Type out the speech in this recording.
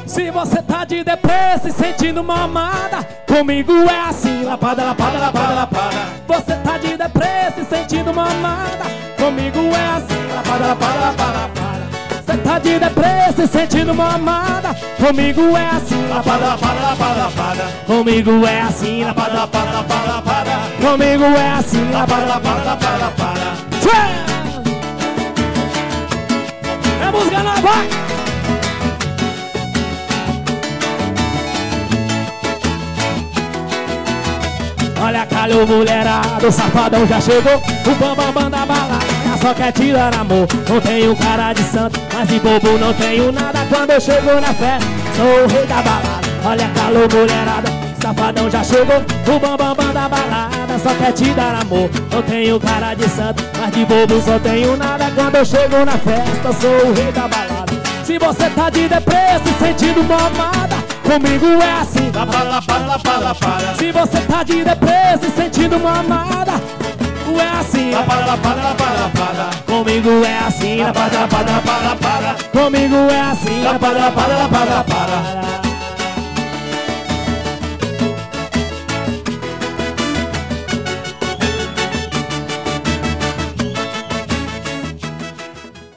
Se você tá de depressa e sentindo uma amada, comigo é assim, lapada, lapada, lapada, lapada. Você tá de depressa e sentindo uma amada, comigo é assim, lapada, lapada, lapada, lapada. Você tá de depressa e sentindo uma amada, comigo é assim, lapada, lapada, lapada, lapada. Comigo é assim, lapada, lapada, lapada, lapada. Comigo é assim, lapada, lapada, lapada, lapada. É música nova! Olha, calhou mulherada, o safadão já chegou. O bambambam da balada só quer tirar amor. Não tenho cara de santo, mas de bobo não tenho nada. Quando eu chego na festa, sou o rei da balada. Olha, calhou mulherada, o safadão já chegou. O bambambam da balada só quer te dar amor. Não tenho cara de santo, mas de bobo só tenho nada. Quando eu chego na festa, sou o rei da balada. Se você tá de depressa e sentindo uma amada, comigo é assim, lapada, lapada, lapada, lapada. Se você tá de depressa e sentindo uma amada, é assim, lapada, lapada, lapada, lapada. Comigo é assim, lapada, lapada, lapada, lapada. Comigo é assim, lapada, lapada, lapada, lapada.